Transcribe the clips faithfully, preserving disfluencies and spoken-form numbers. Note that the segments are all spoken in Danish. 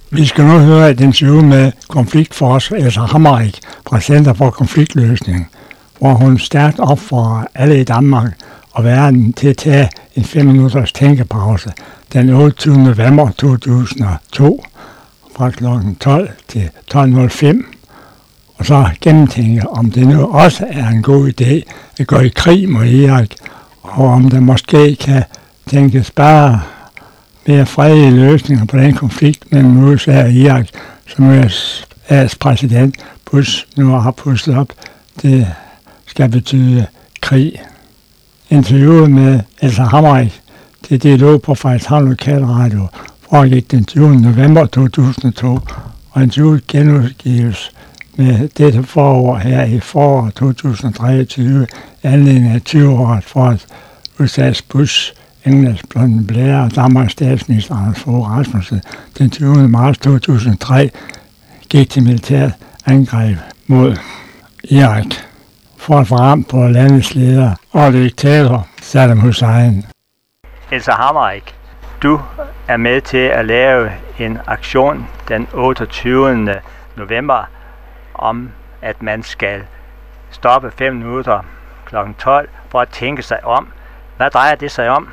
Vi skal nu høre et interview med konfliktforsker Elsa Hammerik fra Center for Konfliktløsning, hvor hun stærkt opfordrer alle i Danmark og verden til at tage en fem minutters tænkepause den otteogtyvende november to tusind og to fra klokken tolv til tolv nul fem, og så gennemtænke, om det nu også er en god idé at gå i krig mod Irak, og om der måske kan tænkes bare mere fredelige løsninger på den konflikt mellem U S A og Irak, som U S A's præsident Bush nu har pustet op. Det skal betyde krig. Interviewet med Elsa Hammerik til dialog på Frederikshavn Lokalradio foregik den tyvende november to tusind og to, og interviewet genudgives med dette forår her i foråret to tusind og treogtyve, anledning af tyve-året for at U S A's Bush, Englands Blonde Blair og Danmarks statsminister Anders Fogh Rasmussen den tyvende marts to tusind og tre gik til militært angreb mod Irak for at få ram på landets leder og diktator Saddam Hussein. Elsa Hammerik, du er med til at lave en aktion den otteogtyvende november om, at man skal stoppe fem minutter klokken tolv for at tænke sig om. Hvad drejer det sig om?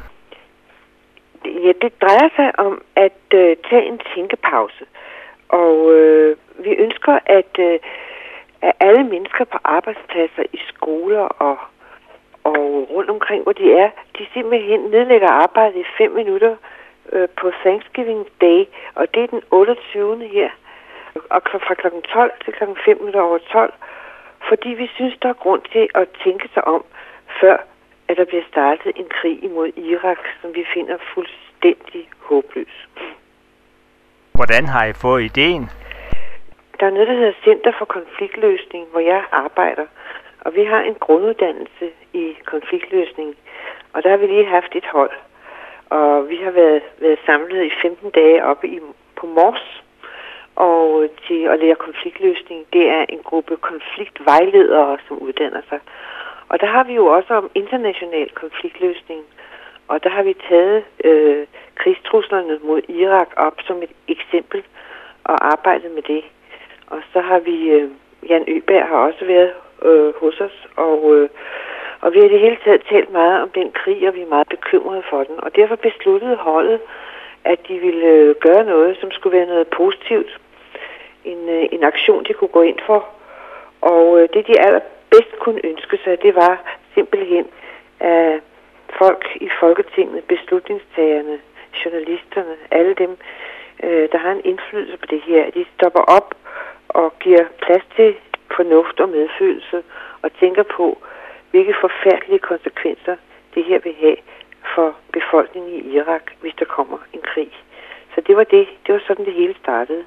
Ja, det drejer sig om at øh, tage en tænkepause. Og øh, vi ønsker, at, øh, at alle mennesker på arbejdspladser, i skoler og, og rundt omkring, hvor de er, de simpelthen nedlægger arbejdet i fem minutter øh, på Thanksgiving Day, og det er den otteogtyvende her. Og fra klokken tolv til klokken fem minutter over tolv, fordi vi synes, der er grund til at tænke sig om, før at der bliver startet en krig imod Irak, som vi finder fuldstændig håbløs. Hvordan har I fået ideen? Der er noget, der hedder Center for Konfliktløsning, hvor jeg arbejder. Og vi har en grunduddannelse i konfliktløsning. Og der har vi lige haft et hold. Og vi har været, været samlet i femten dage oppe i, på Mors. Og til at lære konfliktløsning, det er en gruppe konfliktvejledere, som uddanner sig. Og der har vi jo også om international konfliktløsning. Og der har vi taget øh, krigstruslerne mod Irak op som et eksempel og arbejdet med det. Og så har vi, øh, Jan Øberg har også været øh, hos os, og, øh, og vi har i det hele taget talt meget om den krig, og vi er meget bekymrede for den. Og derfor besluttede holdet, at de ville øh, gøre noget, som skulle være noget positivt. En, øh, en aktion, de kunne gå ind for. Og øh, det, de allerbedst kunne ønske sig, det var simpelthen, at folk i Folketinget, beslutningstagerne, journalisterne, alle dem, øh, der har en indflydelse på det her, de stopper op og giver plads til fornuft og medfølelse og tænker på, hvilke forfærdelige konsekvenser det her vil have for befolkningen i Irak, hvis der kommer en krig. Så det var det. Det var sådan, det hele startede.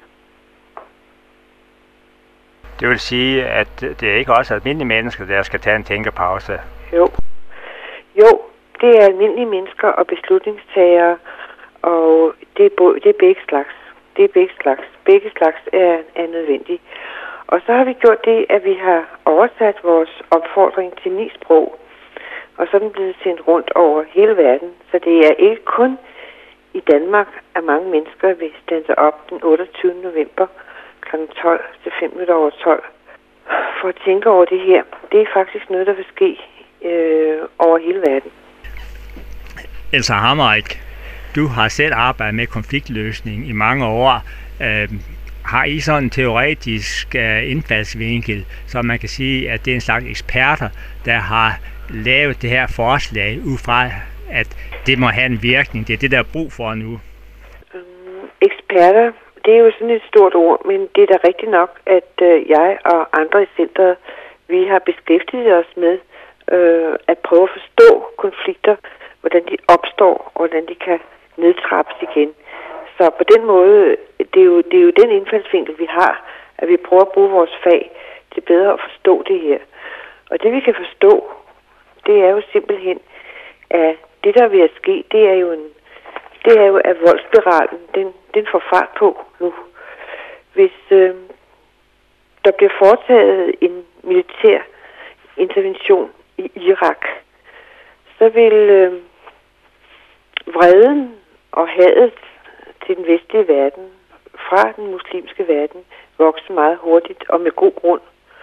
Det vil sige, at det er ikke også almindelige mennesker, der skal tage en tænkepause? Jo. Jo, det er almindelige mennesker og beslutningstagere, og det er, både, det er begge slags. Det er begge slags. Begge slags er, er nødvendige. Og så har vi gjort det, at vi har oversat vores opfordring til ni sprog, og så er den blevet sendt rundt over hele verden. Så det er ikke kun i Danmark, at mange mennesker vil stande sig op den otteogtyvende november klokken tolv til fem minutter over tolv for at tænke over det her. Det er faktisk noget, der vil ske øh, over hele verden. Elsa Hammerik, du har selv arbejdet med konfliktløsning i mange år. Øh, har I sådan en teoretisk øh, indfaldsvinkel, så man kan sige, at det er en slags eksperter, der har lavet det her forslag ud fra, at det må have en virkning. Det er det, der er brug for nu. Um, eksperter, det er jo sådan et stort ord, men det er da rigtigt nok, at øh, jeg og andre i centret, vi har beskæftiget os med øh, at prøve at forstå konflikter, hvordan de opstår, og hvordan de kan nedtrappes igen. Så på den måde, det er jo, det er jo den indfaldsvinkel, vi har, at vi prøver at bruge vores fag til bedre at forstå det her. Og det vi kan forstå, det er jo simpelthen, at det der vil ske, det er jo en, det er jo, at voldsspiralen, den, den får fart på nu. Hvis øh, der bliver foretaget en militær intervention i Irak, så vil øh, vreden og hadet til den vestlige verden fra den muslimske verden vokse meget hurtigt og med god grund.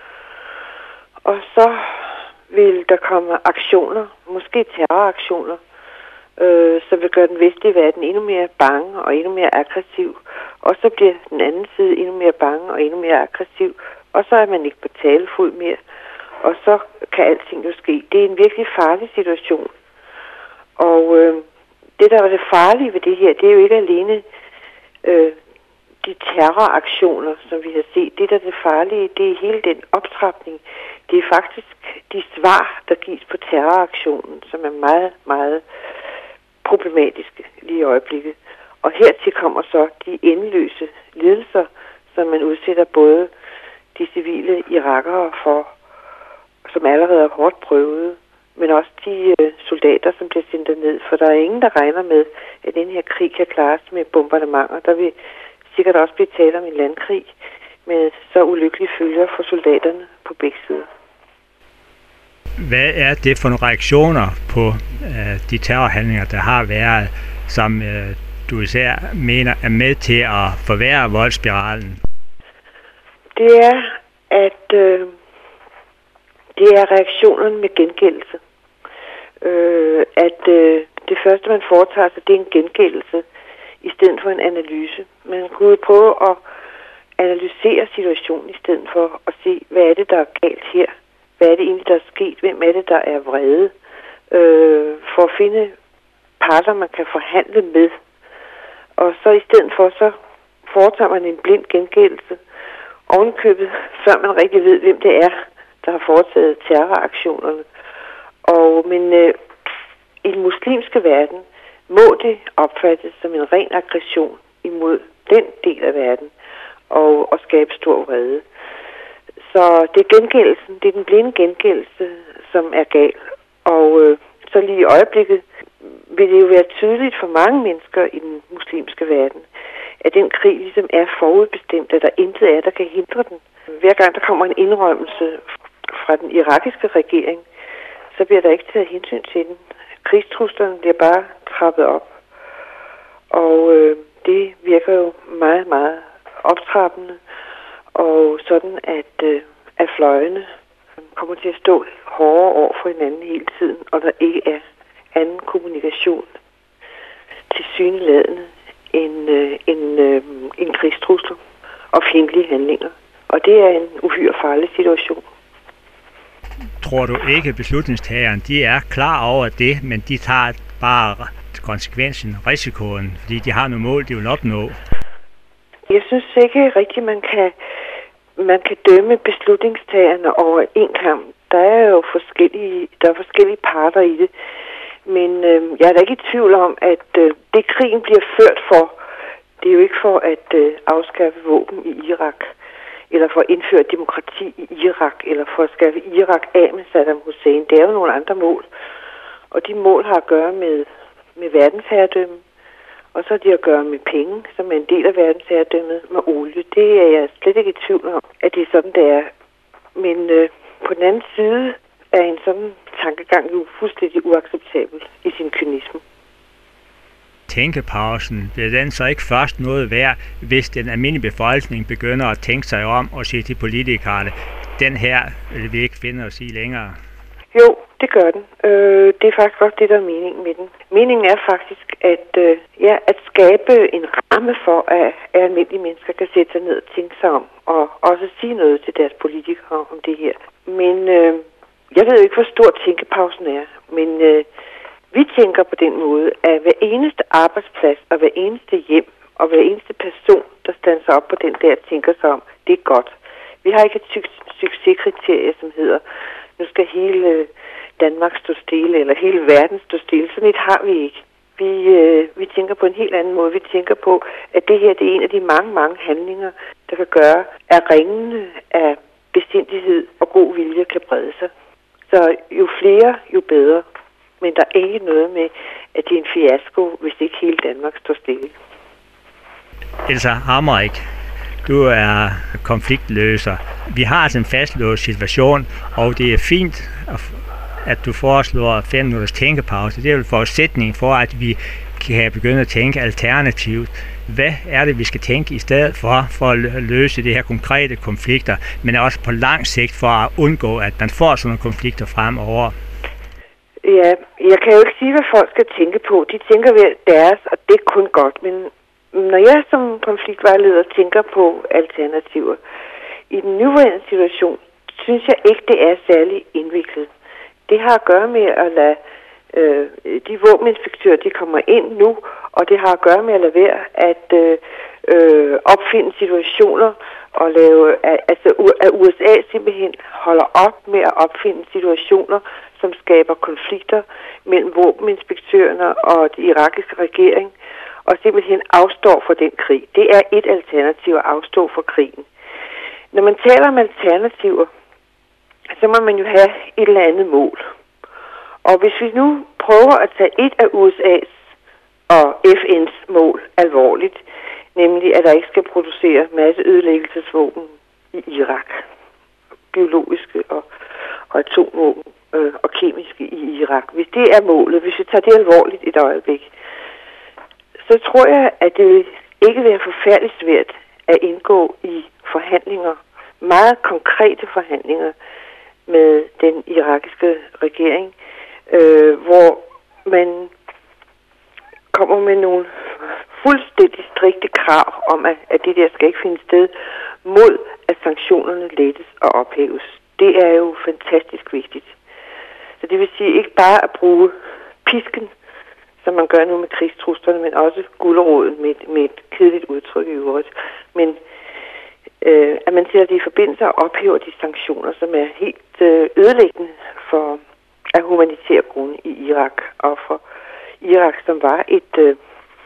Og så vil der komme aktioner, måske terroraktioner, øh, som vil gøre den vestlige verden endnu mere bange og endnu mere aggressiv. Og så bliver den anden side endnu mere bange og endnu mere aggressiv. Og så er man ikke på talefod mere. Og så kan alting jo ske. Det er en virkelig farlig situation. Og øh, det, der var det farlige ved det her, det er jo ikke alene øh, de terroraktioner, som vi har set. Det, der er det farlige, det er hele den optrapning. Det er faktisk de svar, der gives på terroraktionen, som er meget, meget problematiske lige i øjeblikket. Og hertil kommer så de endeløse lidelser, som man udsætter både de civile irakere for, som allerede er hårdt prøvede, men også de øh, soldater, som bliver sendt ned. For der er ingen, der regner med, at den her krig kan klares med bombardementer. Der vil sikkert også blive tale om en landkrig med så ulykkelige følger for soldaterne på begge sider. Hvad er det for nogle reaktioner på øh, de terrorhandlinger, der har været, som øh, du især mener er med til at forværre voldsspiralen? Det er, at øh, det er reaktionerne med gengældelse. Øh, at øh, det første, man foretager sig, det er en gengældelse i stedet for en analyse. Man kunne prøve at analysere situationen i stedet for at se, hvad er det, der er galt her? Hvad er det egentlig, der er sket? Hvem er det, der er vrede? Øh, for at finde parter, man kan forhandle med. Og så i stedet for, så foretager man en blind gengældelse ovenkøbet, før man rigtig ved, hvem det er, der har foretaget terroraktionerne. Og, men øh, i den muslimske verden må det opfattes som en ren aggression imod den del af verden og, og skabe stor vrede. Så det er gengældelsen, det er den blinde gengældelse, som er gal. Og øh, så lige i øjeblikket vil det jo være tydeligt for mange mennesker i den muslimske verden, at den krig ligesom er forudbestemt, at der intet er, der kan hindre den. Hver gang der kommer en indrømmelse fra den irakiske regering, så bliver der ikke taget hensyn til den. Krigstruslerne bliver bare trappet op. Og øh, det virker jo meget, meget optrappende. Og sådan, at, øh, at fløjene kommer til at stå hårdere over for hinanden hele tiden, og der ikke er anden kommunikation til syneladende end, øh, end, øh, end krigstrusler og fjendtlige handlinger. Og det er en uhyre farlig situation. Tror du ikke, at beslutningstagerne de er klar over det, men de tager bare konsekvensen, risikoen, fordi de har nogle mål, de vil opnå? Jeg synes ikke rigtigt, man kan, man kan dømme beslutningstagerne over en kamp. Der er jo forskellige, der er forskellige parter i det. Men øh, jeg er da ikke i tvivl om, at øh, det krigen bliver ført for, det er jo ikke for at øh, afskaffe våben i Irak, eller for at indføre demokrati i Irak, eller for at skaffe Irak af med Saddam Hussein. Det er jo nogle andre mål. Og de mål har at gøre med, med verdensherredømme. Og så er de at gøre med penge, som er en del af verdensherredømmet, med olie. Det er jeg slet ikke i tvivl om, at det er sådan, det er. Men øh, på den anden side er en sådan tankegang jo fuldstændig uacceptabel i sin kynisme. Tænkepausen, bliver den så ikke først noget værd, hvis den almindelige befolkning begynder at tænke sig om og sige til politikerne, den her vil vi ikke finde os i længere? Jo, det gør den. Øh, det er faktisk også det, der er meningen med den. Meningen er faktisk at, øh, ja, at skabe en ramme for, at, at almindelige mennesker kan sætte sig ned og tænke sig om, og også sige noget til deres politikere om det her. Men øh, jeg ved jo ikke, hvor stor tænkepausen er, men øh, vi tænker på den måde, at hver eneste arbejdsplads og hver eneste hjem og hver eneste person, der standser op på den der, tænker sig om, det er godt. Vi har ikke et succeskriterie, som hedder, nu skal hele Danmark stå stille, eller hele verden stå stille. Sådan et har vi ikke. Vi, øh, vi tænker på en helt anden måde. Vi tænker på, at det her det er en af de mange, mange handlinger, der kan gøre, at ringene af besindighed og god vilje kan brede sig. Så jo flere, jo bedre. Men der er ikke noget med, at det er en fiasko, hvis ikke hele Danmark står stille. Elsa Hammerik, du er konfliktløser. Vi har altså en fastlåst situation, og det er fint, at du foreslår fem minutters tænkepause. Det er jo en forudsætning for, at vi kan begynde at tænke alternativt. Hvad er det, vi skal tænke i stedet for, for at løse de her konkrete konflikter, men også på lang sigt for at undgå, at man får sådan nogle konflikter fremover? Ja, jeg kan jo ikke sige, hvad folk skal tænke på. De tænker ved deres, og det er kun godt. Men når jeg som konfliktvejleder tænker på alternativer, i den nuværende situation, synes jeg ikke, det er særlig indviklet. Det har at gøre med at lade øh, de våbeninspektører, de kommer ind nu, og det har at gøre med at lade være at øh, øh, opfinde situationer og lave, altså at U S A simpelthen holder op med at opfinde situationer, som skaber konflikter mellem våbeninspektørerne og den irakiske regering, og simpelthen afstår for den krig. Det er et alternativ at afstå for krigen. Når man taler om alternativer, så må man jo have et eller andet mål. Og hvis vi nu prøver at tage et af U S A's og F N's mål alvorligt, nemlig at der ikke skal producere masseødelæggelsesvåben i Irak, biologiske og, og atomvåben øh, og kemiske i Irak. Hvis det er målet, hvis vi tager det alvorligt et øjeblik, så tror jeg, at det vil ikke være forfærdeligt svært at indgå i forhandlinger, meget konkrete forhandlinger med den irakiske regering, øh, hvor man kommer med nogle fuldstændig strikte krav om, at, at det der skal ikke finde sted, mod at sanktionerne lettes og ophæves. Det er jo fantastisk vigtigt. Så det vil sige ikke bare at bruge pisken, som man gør nu med krigstruslerne, men også guleroden med, med et kedeligt udtryk i øvrigt. Men øh, at man sætter det i forbindelse og ophæver de sanktioner, som er helt øh, ødelæggende for af humanitære grunde i Irak, og for Irak, som var et øh,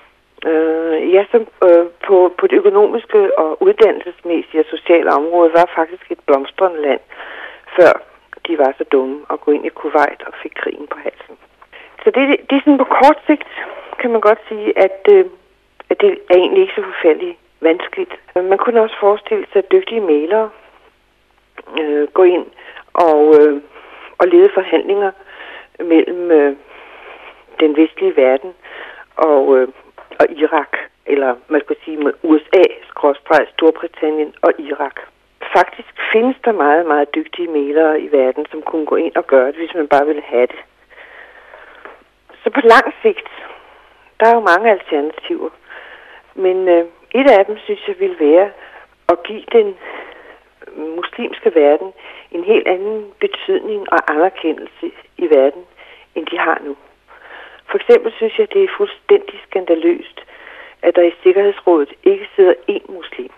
øh, ja, som øh, på, på det økonomiske og uddannelsesmæssige og sociale område var faktisk et blomstrende land, før de var så dumme at gå ind i Kuwait og fik krigen på halsen. Så det, det er sådan på kort sigt, kan man godt sige, at, øh, at det er egentlig ikke så forfærdeligt vanskeligt. Man kunne også forestille sig, at dygtige mælere øh, går ind og, øh, og lede forhandlinger mellem øh, den vestlige verden og, øh, og Irak, eller man skal sige med U S A, Storbritannien og Irak. Faktisk findes der meget, meget dygtige mælere i verden, som kunne gå ind og gøre det, hvis man bare ville have det. Så på lang sigt, der er jo mange alternativer, men øh, et af dem, synes jeg, vil være at give den muslimske verden en helt anden betydning og anerkendelse i verden, end de har nu. For eksempel synes jeg, det er fuldstændig skandaløst, at der i Sikkerhedsrådet ikke sidder én muslim.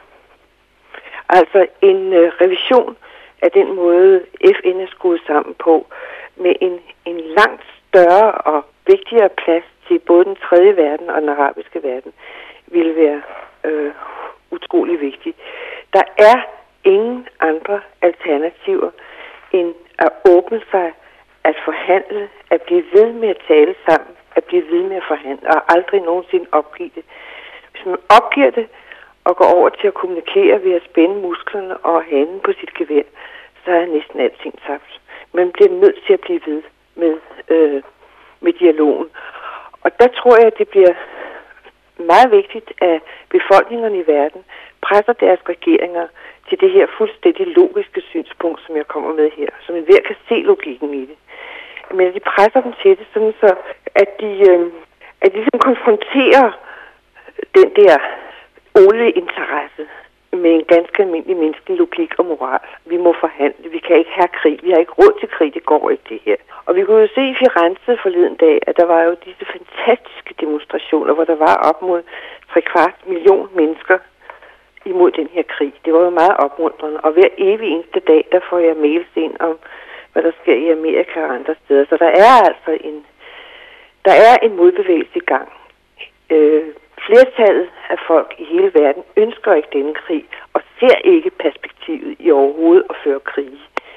Altså en øh, revision af den måde, F N er skruet sammen på, med en, en langt større og vigtigere plads til både den tredje verden og den arabiske verden, ville være øh, utrolig vigtigt. Der er ingen andre alternativer end at åbne sig, at forhandle, at blive ved med at tale sammen, at blive ved med at forhandle, og aldrig nogensinde opgive det. Hvis man opgiver det og går over til at kommunikere ved at spænde musklerne og hanen på sit gevær, så er næsten alting tabt. Man bliver nødt til at blive ved med, øh, med dialogen. Og der tror jeg, at det bliver meget vigtigt, at befolkningerne i verden presser deres regeringer til det her fuldstændig logiske synspunkt, som jeg kommer med her, som enhver kan se logikken i det. Men de presser dem til det, sådan så, at de, øh, at de ligesom konfronterer den der olieinteresse med en ganske almindelig menneskelig logik og moral. Vi må forhandle, vi kan ikke have krig, vi har ikke råd til krig, det går ikke det her. Og vi kunne jo se i Firenze forleden dag, at der var jo disse fantastiske demonstrationer, hvor der var op mod tre kvart million mennesker imod den her krig. Det var jo meget opmuntrende, og hver evig eneste dag, der får jeg mails ind om, hvad der sker i Amerika og andre steder. Så der er altså en, der er en modbevægelse i gang. Øh, flertallet af folk i hele verden ønsker ikke denne krig, og ser ikke perspektivet i overhovedet at føre krig.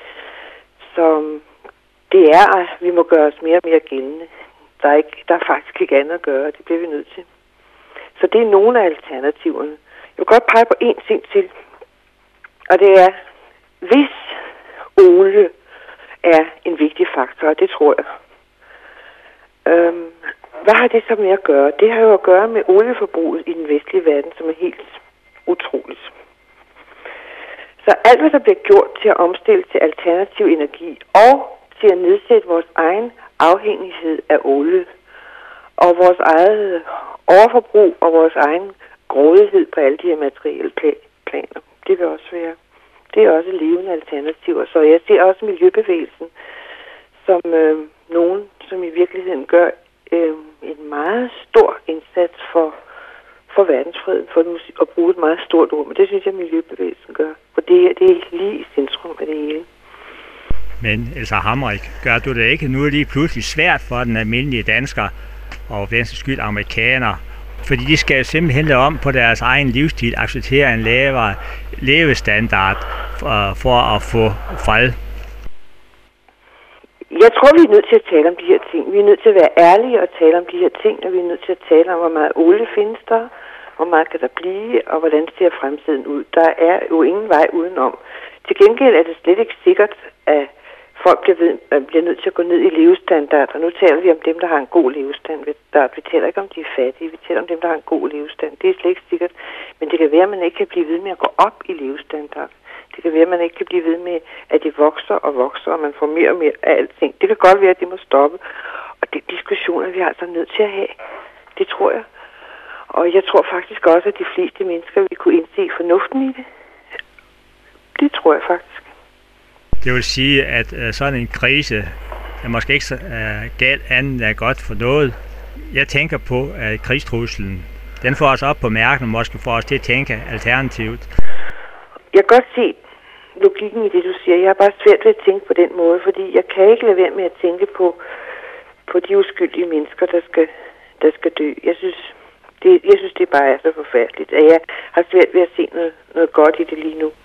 Så det er, at vi må gøre os mere og mere gældende. Der er, ikke, der er faktisk ikke andet at gøre, det bliver vi nødt til. Så det er nogle af alternativerne. Jeg vil godt pege på én ting til, og det er, hvis olie er en vigtig faktor, og det tror jeg, øhm, hvad har det så med at gøre? Det har jo at gøre med olieforbruget i den vestlige verden, som er helt utroligt. Så alt, hvad der bliver gjort til at omstille til alternativ energi og til at nedsætte vores egen afhængighed af olie og vores eget overforbrug og vores egen grådighed på alle de her materielle planer, det vil også være, det er også levende alternativer. Så jeg ser også miljøbevægelsen som øh, nogen, som i virkeligheden gør øh, en meget stor indsats for for verdensfreden, for nu at bruge et meget stort ord, men det synes jeg, miljøbevægelsen gør. For det, det er lige i centrum af det hele. Men Elsa Hammerik, gør du det ikke nu lige pludselig svært for den almindelige dansker, og for den skyld amerikaner, fordi de skal simpelthen lade om på deres egen livsstil, acceptere en lavere levestandard for, for at få fred? Jeg tror, vi er nødt til at tale om de her ting. Vi er nødt til at være ærlige og tale om de her ting, og vi er nødt til at tale om, hvor meget olie findes der, hvor meget kan der blive, og hvordan ser fremtiden ud. Der er jo ingen vej udenom. Til gengæld er det slet ikke sikkert, at folk bliver, ved, bliver nødt til at gå ned i levestandard, og nu taler vi om dem, der har en god levestandard. Vi taler ikke om de fattige, vi taler om dem, der har en god levestand. Det er slet ikke sikkert, men det kan være, at man ikke kan blive ved med at gå op i levestandard. Det kan være, at man ikke kan blive ved med, at det vokser og vokser, og man får mere og mere af alting. Det kan godt være, at det må stoppe. Og det diskussioner, vi er altså nødt til at have. Det tror jeg. Og jeg tror faktisk også, at de fleste mennesker vil kunne indse fornuften i det. Det tror jeg faktisk. Det vil sige, at uh, sådan en krise er måske ikke så uh, galt andet er godt for noget. Jeg tænker på, at krigstruslen, den får os op på mærken, og måske får os til at tænke alternativt. Jeg kan godt se logikken i det, du siger. Jeg har bare svært ved at tænke på den måde, fordi jeg kan ikke lade være med at tænke på, på de uskyldige mennesker, der skal, der skal dø. Jeg synes, det, jeg synes, det bare er så forfærdeligt, at jeg har svært ved at se noget, noget godt i det lige nu.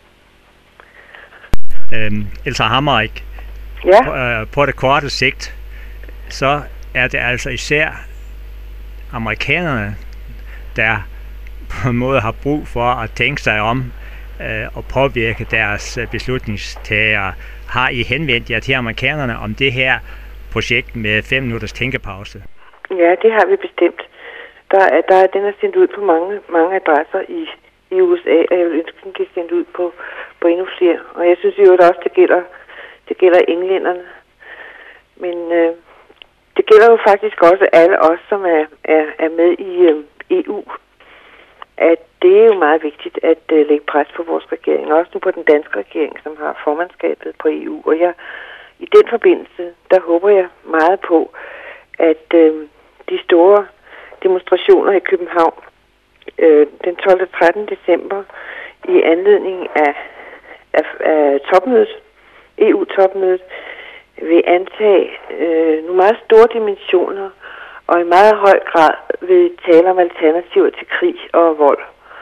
Øhm, Elsa Hammerik, ja? på, øh, på det korte sigt, så er det altså især amerikanerne, der på en måde har brug for at tænke sig om, og påvirke deres beslutningstagere. Har I henvendt jer til amerikanerne om det her projekt med fem minutters tænkepause? Ja, det har vi bestemt. Der er, der er, den er sendt ud på mange, mange adresser i, i U S A, og jeg vil ønske, den bliver sendt ud på, på endnu flere. Og jeg synes jo også, det gælder, det gælder englænderne. Men øh, det gælder jo faktisk også alle os, som er, er, er med i øh, E U. At det er jo meget vigtigt at uh, lægge pres på vores regering, også nu på den danske regering, som har formandskabet på E U. Og jeg, i den forbindelse, der håber jeg meget på, at uh, de store demonstrationer i København uh, den tolvte og trettende december i anledning af, af, af topmødet, E U-topmødet, vil antage uh, nogle meget store dimensioner, og i meget høj grad vil tale om alternativer til krig og vold.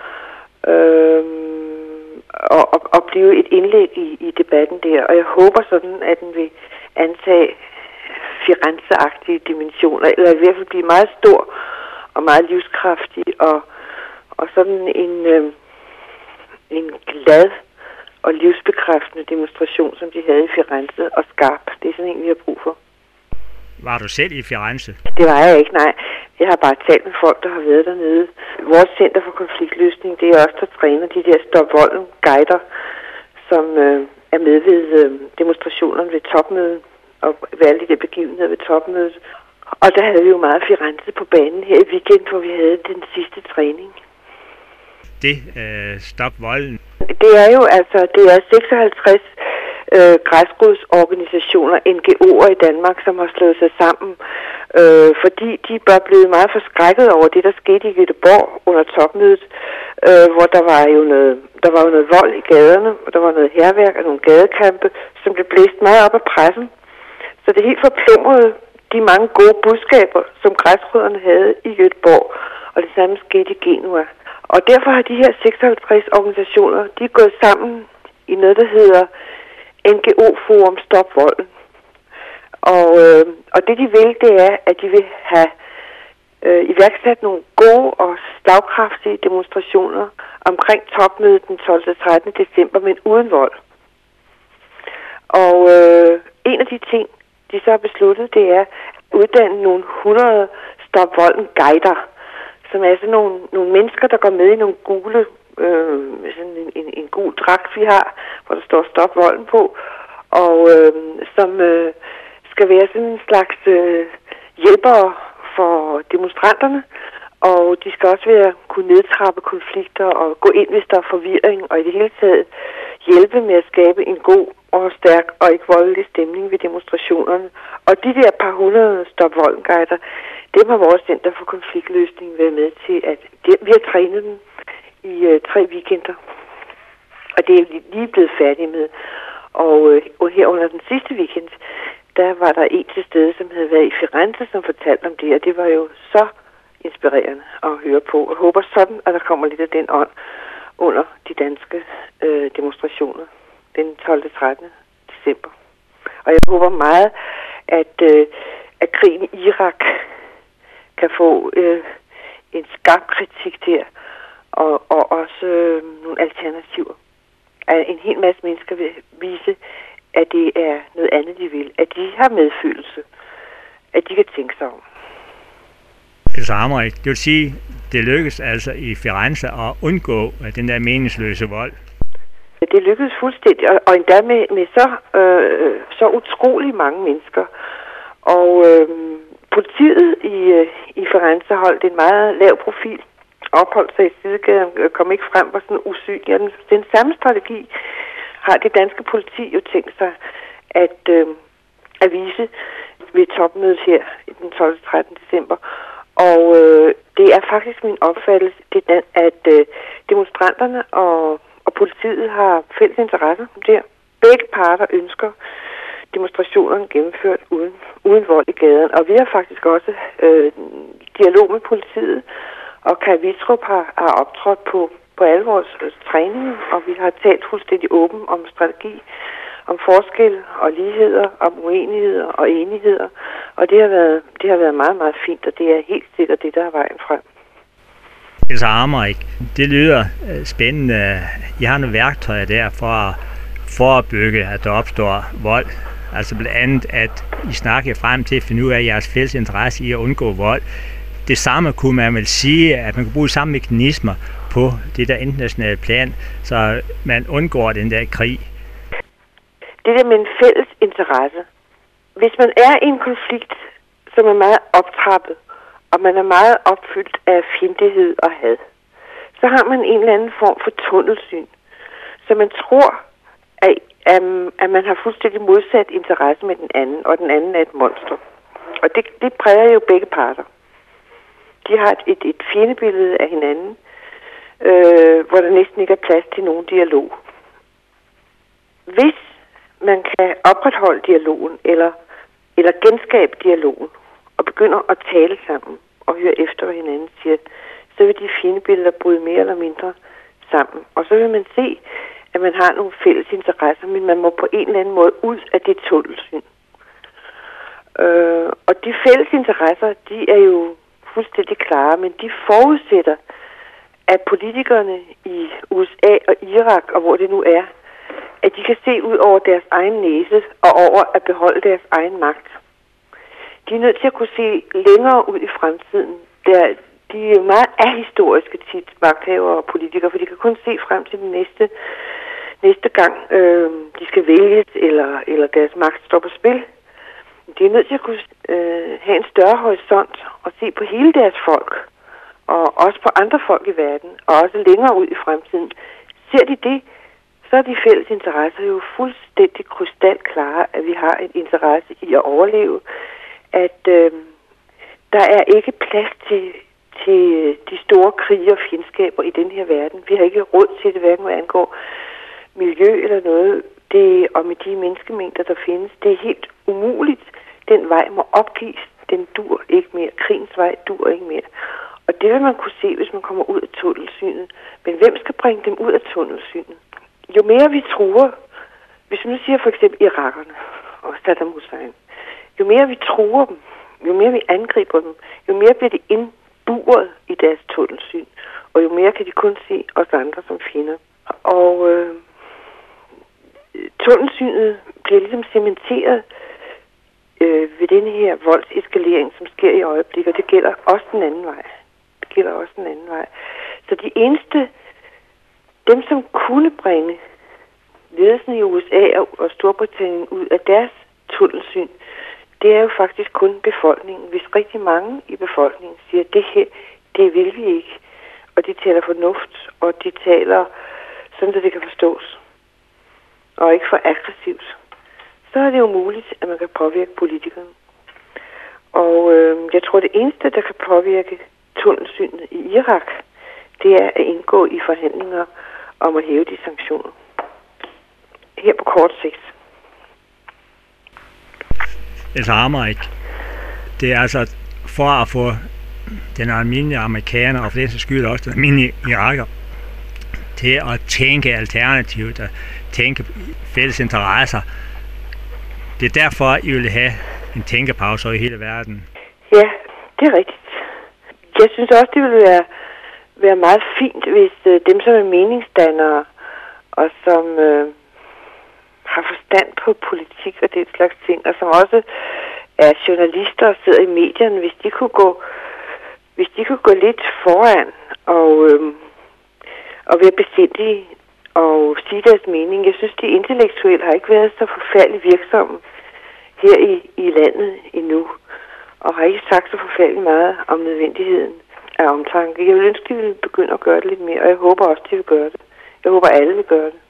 Øhm, og, og, og blive et indlæg i, i debatten der. Og jeg håber sådan, at den vil antage Firenze-agtige dimensioner, eller i hvert fald blive meget stor og meget livskraftig, og, og sådan en, øh, en glad og livsbekræftende demonstration, som de havde i Firenze, og skarp. Det er sådan en, vi har brug for. Var du selv i Firenze? Det var jeg ikke, nej. Jeg har bare talt med folk, der har været dernede. Vores Center for Konfliktløsning, det er også der træner de der Stop Volden-guider, som øh, er med ved øh, demonstrationerne ved topmødet, og ved alle de der begivenheder ved topmødet. Og der havde vi jo meget Firenze på banen her i weekend, hvor vi havde den sidste træning. Det, øh, Stop Volden? Det er jo altså, det er seksoghalvtreds øh, græsrodsorganisationer, N G O'er i Danmark, som har slået sig sammen, øh, fordi de bare blevet meget forskrækket over det, der skete i Göteborg under topmødet, øh, hvor der var jo noget, der var jo noget vold i gaderne, og der var noget hærværk og nogle gadekampe, som blev blæst meget op af pressen. Så det helt forplumrede de mange gode budskaber, som græsrødderne havde i Göteborg, og det samme skete i Genua. Og derfor har de her seksoghalvtreds organisationer, de er gået sammen i noget, der hedder N G O-forum Stop Volden. Og, øh, og det de vil, det er, at de vil have øh, iværksat nogle gode og slagkraftige demonstrationer omkring topmødet den tolvte og trettende december, men uden vold. Og øh, en af de ting, de så har besluttet, det er, uddanne nogle hundrede Stop Volden guider, som er sådan nogle, nogle mennesker, der går med i nogle gule, øh, sådan en, en, en gul dragt, vi har, hvor der står Stop Volden på, og øh, som øh, skal være sådan en slags øh, hjælpere for demonstranterne, og de skal også være kunne nedtrappe konflikter og gå ind, hvis der er forvirring, og i det hele taget hjælpe med at skabe en god og stærk og ikke voldelig stemning ved demonstrationerne. Og de der par hundrede Stop Volden-guider, dem har vores Center for Konfliktløsning været med til, at det, vi har trænet dem i uh, tre weekender, og det er vi lige blevet færdige med. Og, uh, og her under den sidste weekend, der var der en til stede, som havde været i Firenze, som fortalte om det, og det var jo så inspirerende at høre på. Jeg håber sådan, at der kommer lidt af den ånd under de danske øh, demonstrationer den tolvte til trettende december. Og jeg håber meget, at, øh, at krigen i Irak kan få øh, en skarp kritik der, og, og også øh, nogle alternativer. At en hel masse mennesker vil vise, at det er noget andet, de vil. At de har medfølelse. At de kan tænke sig om. Altså Hammerik, det vil sige, det lykkedes altså i Firenze at undgå den der meningsløse vold. Det lykkedes fuldstændig, og, og endda med, med så, øh, så utrolig mange mennesker. Og øh, politiet i, i Firenze holdt en meget lav profil, opholdt sig i sidegaden, kom ikke frem, var sådan usynlig. Ja, den, den samme strategi har det danske politi jo tænkt sig at, øh, at vise ved topmødet her den tolvte til trettende december. Og øh, det er faktisk min opfattelse, det, at øh, demonstranterne og, og politiet har fælles interesse der. Begge parter ønsker demonstrationerne gennemført uden, uden vold i gaden. Og vi har faktisk også øh, dialog med politiet, og Kai Wittrup har, har optrådt på, på alle vores øh, træninger, og vi har talt fuldstændig åben om strategi, om forskel og ligheder, om uenigheder og enigheder. Og det har været, det har været meget, meget fint, og det er helt sikkert det, der er vejen frem. Altså Hammerik, det lyder spændende. Jeg har nogle værktøjer der for at forebygge, at der opstår vold. Altså blandt andet, at I snakker frem til at finde ud af jeres fælles interesse i at undgå vold. Det samme kunne man vel sige, at man kan bruge samme mekanismer på det der internationale plan, så man undgår den der krig. Det der med en fælles interesse. Hvis man er i en konflikt, som er meget optrappet, og man er meget opfyldt af fjendtlighed og had, så har man en eller anden form for tunnelsyn. Så man tror, at, at man har fuldstændig modsat interesse med den anden, og den anden er et monster. Og det, det præger jo begge parter. De har et, et, et fjendebillede af hinanden, øh, hvor der næsten ikke er plads til nogen dialog. Hvis man kan opretholde dialogen, eller, eller genskabe dialogen, og begynder at tale sammen, og høre efter, hvad hinanden siger, så vil de fjendebilleder bryde mere eller mindre sammen. Og så vil man se, at man har nogle fælles interesser, men man må på en eller anden måde ud af det tunnelsyn. Øh, og de fælles interesser, de er jo fuldstændig klare, men de forudsætter, at politikerne i U S A og Irak, og hvor det nu er, at de kan se ud over deres egen næse og over at beholde deres egen magt. De er nødt til at kunne se længere ud i fremtiden. Der, de er meget ahistoriske tit, magthavere og politikere, for de kan kun se frem til den næste, næste gang, øh, de skal vælges, eller, eller deres magt står på spil. De er nødt til at kunne øh, have en større horisont og se på hele deres folk, og også på andre folk i verden, og også længere ud i fremtiden. Ser de det, så er de fælles interesser jo fuldstændig krystalklare, at vi har en interesse i at overleve, at øh, der er ikke plads til, til de store krige og fjendskaber i den her verden. Vi har ikke råd til det, hverken hvad angår miljø eller noget. Det, og med de menneskemængder, der findes, det er helt umuligt. Den vej må opgives. Den dur ikke mere. Krigens vej dur ikke mere. Og det vil man kunne se, hvis man kommer ud af tunnelsynet. Men hvem skal bringe dem ud af tunnelsynet? Jo mere vi truer, hvis vi nu siger for eksempel irakerne og Saddam Hussein, jo mere vi truer dem, jo mere vi angriber dem, jo mere bliver de indburet i deres tunnelsyn, og jo mere kan de kun se os andre som fjender. Og øh, tunnelsynet bliver ligesom cementeret øh, ved den her voldseskalering, som sker i øjeblikket, og det gælder også den anden vej. Det gælder også den anden vej. Så de eneste, dem som kunne bringe ledelsen i U S A og Storbritannien ud af deres tunnelsyn, det er jo faktisk kun befolkningen. Hvis rigtig mange i befolkningen siger, at det her, det vil vi ikke, og de taler fornuft, og de taler sådan, at det kan forstås, og ikke for aggressivt, så er det jo muligt, at man kan påvirke politikerne. Og øh, jeg tror, det eneste, der kan påvirke tunnelsynet i Irak, det er at indgå i forhandlinger om at hæve de sanktioner. Her på kort sigt. Altså Hammerik, det er altså for at få den almindelige amerikaner, og for den skyld også den almindelige iraker, til at tænke alternativt, at tænke fælles interesser. Det er derfor, I vil have en tænkepause i hele verden. Ja, det er rigtigt. Jeg synes også, det ville være, være meget fint, hvis øh, dem, som er meningsdannere, og som øh, har forstand på politik og den slags ting, og som også er journalister og sidder i medierne, hvis de kunne gå, hvis de kunne gå lidt foran og, øh, og være besindige og sige deres mening. Jeg synes, de intellektuelle har ikke været så forfærdeligt virksomme her i, i landet endnu, og har ikke sagt så forfærdeligt meget om nødvendigheden af omtanke. Jeg vil ønske, at de vil begynde at gøre det lidt mere, og jeg håber også, at de vil gøre det. Jeg håber, at alle vil gøre det.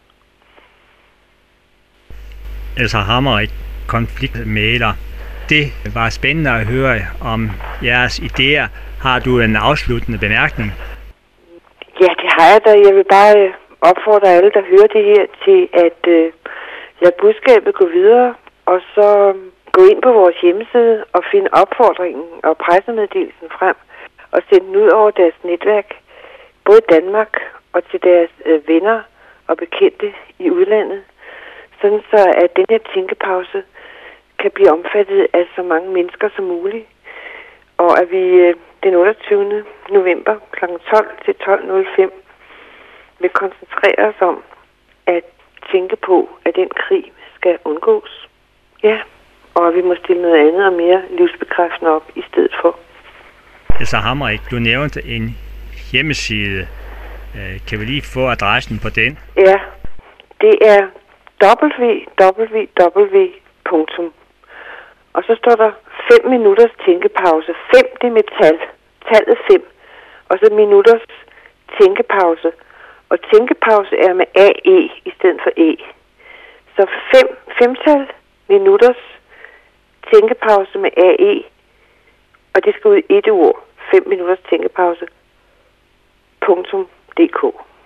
Altså Hammerik, konfliktmægler. Det var spændende at høre om jeres idéer. Har du en afsluttende bemærkning? Ja, det har jeg da. Jeg vil bare opfordre alle, der hører det her, til at øh, lade budskabet gå videre, og så gå ind på vores hjemmeside og finde opfordringen og pressemeddelelsen frem, og sende den ud over deres netværk, både i Danmark og til deres øh, venner og bekendte i udlandet, sådan så at den her tænkepause kan blive omfattet af så mange mennesker som muligt, og at vi øh, den otteogtyvende november klokken tolv til tolv nul fem vil koncentrere os om at tænke på, at den krig skal undgås. Ja, og vi må stille noget andet og mere livsbekræftende op i stedet for. Altså Hammerik, du nævnte en hjemmeside. Kan vi lige få adressen på den? Ja, det er w w w punktum og så står der fem minutters tænkepause. Fem, det er med tal. Tallet fem. Og så minutters tænkepause. Og tænkepause er med A E i stedet for E. Så fem, femtal minutters tænkepause med A E. Og det skal ud i et ord. Fem minutters tænkepause. Punktum dk.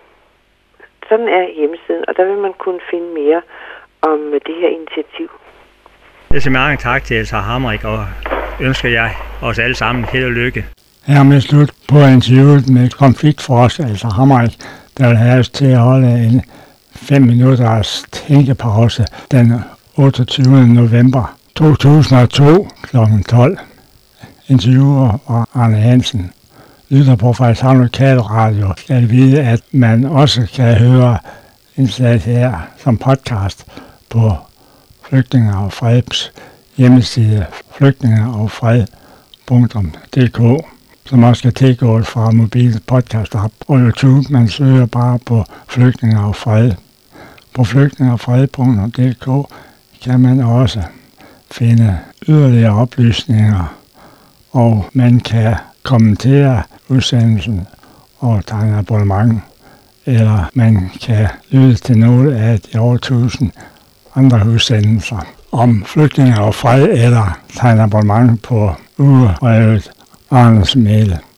Sådan er hjemmesiden, og der vil man kunne finde mere om det her initiativ. Jeg siger mange tak til Elsa Hammerik, og ønsker jeg os alle sammen held og lykke. Hermed slut på interviewet med konfliktforsker Elsa Hammerik, der vil have os til at holde en fem minutters tænkepause den otteogtyvende november to tusind og to klokken tolv. Interviewer var Arne Hansen. Lytter på Frederikshavn Lokalradio skal vide, at man også kan høre indslaget her som podcast på Flygtninge og Freds hjemmeside flygtninge og fred punktum d k, som også kan tilgås fra mobil podcast app og YouTube. Man søger bare på Flygtninge og Fred. På flygtninge og fred punktum d k kan man også finde yderligere oplysninger, og man kan kommentere udsendelsen og tegne abonnement, eller man kan lytte til nogle af de over tusind andre udsendelser om flygtninge og fred, eller tegne abonnement på ugebrevet Arnes Mail.